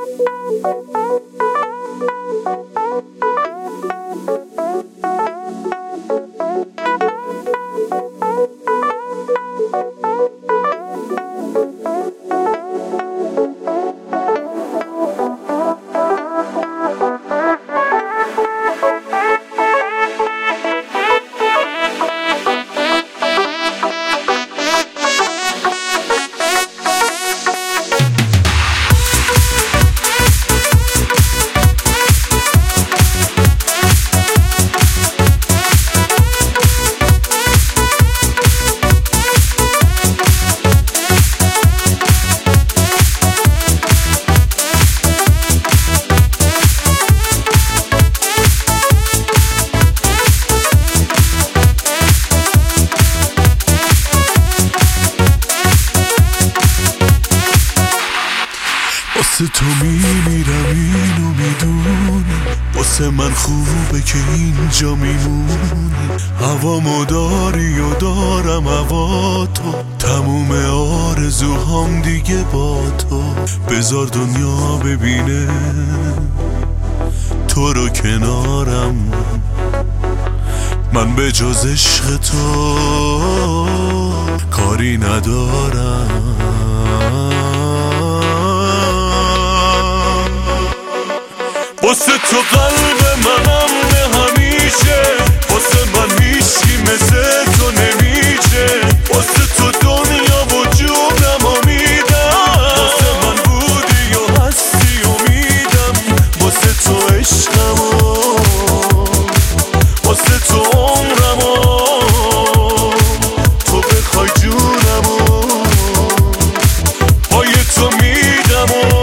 واسه تو میمیرم اینو میدونی، واسه من خوبه که اینجا میمونی. هوامو داری و دارم هوا تو، تموم آرزوهام دیگه با تو. بذار دنیا ببینه تو رو کنارم، من به جز عشق تو کاری ندارم. واسه تو قلب منم نه همیشه، واسه من هیچکی مثل تو نمیشه. واسه تو دنیا و جونم میدم، واسه من بودی و هستی و میدم. واسه تو عشقمو، واسه تو عمرمو، تو بخوای جونمو پای تو میدم.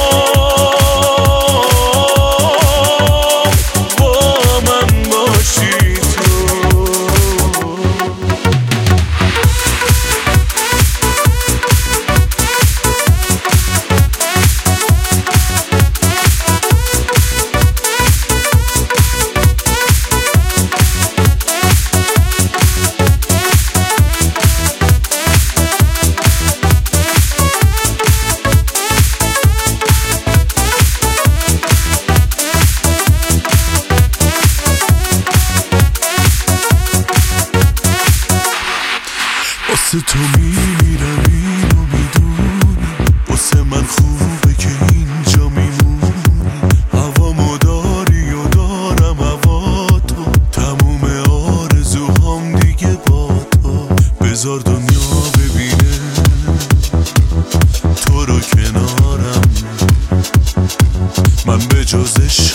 واسه تو میمیرم اینو میدونی، واسه من خوبه که اینجا میمونی. هوامو داری و دارم هوا تو، تموم آرزوهام دیگه با تو. بذار دنیا ببینه تو رو کنارم، من به جز